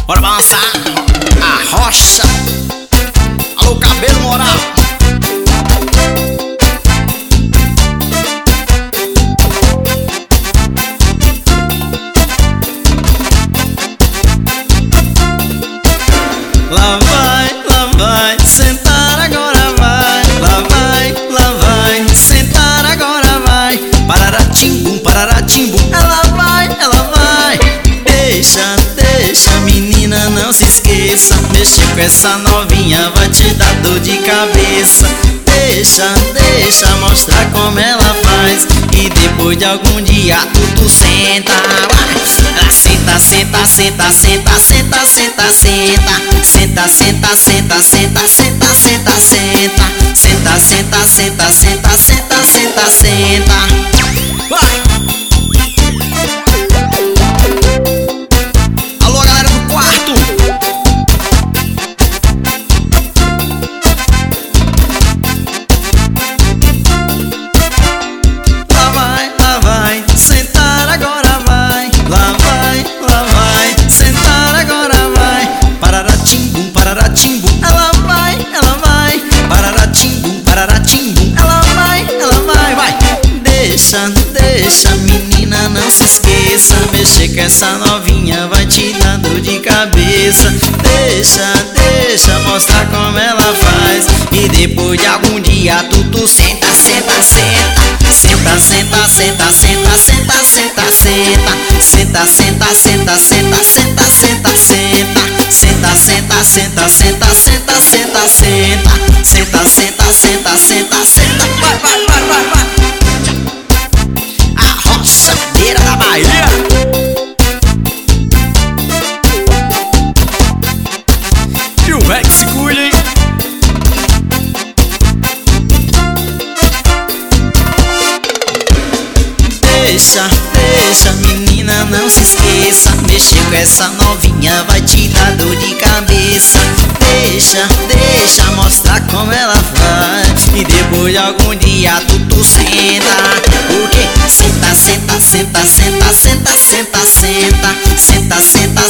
Bora balançar a rocha. Alô, cabelo moral. Lá vai, sentar agora vai. Lá vai, sentar agora vai. Pararatim-bum, ela vai. Deixa, menina, não se esqueça. Mexer com essa novinha vai te dar dor de cabeça. Deixa, mostrar como ela faz. E depois de algum dia tu senta. Ela senta. Vai! Alô, galera do quarto. Lá vai, sentar agora vai. Lá vai, sentar agora vai. Pararatim-bum, ela vai. Pararatim-bum, ela vai. Deixa, menina, não se esqueça. Mexer com essa novinha vai te dar dor de cabeça. Deixa, mostrar como ela faz. E depois de algum dia tu senta. Vai. A roçadeira da Bahia. E o Rex se cuida, hein? Deixa, menina, não se esqueça. Mexer com essa novinha vai te dar dor de cabeça. Deixa, mostrar como ela faz. E depois de algum dia tu senta. Porque senta.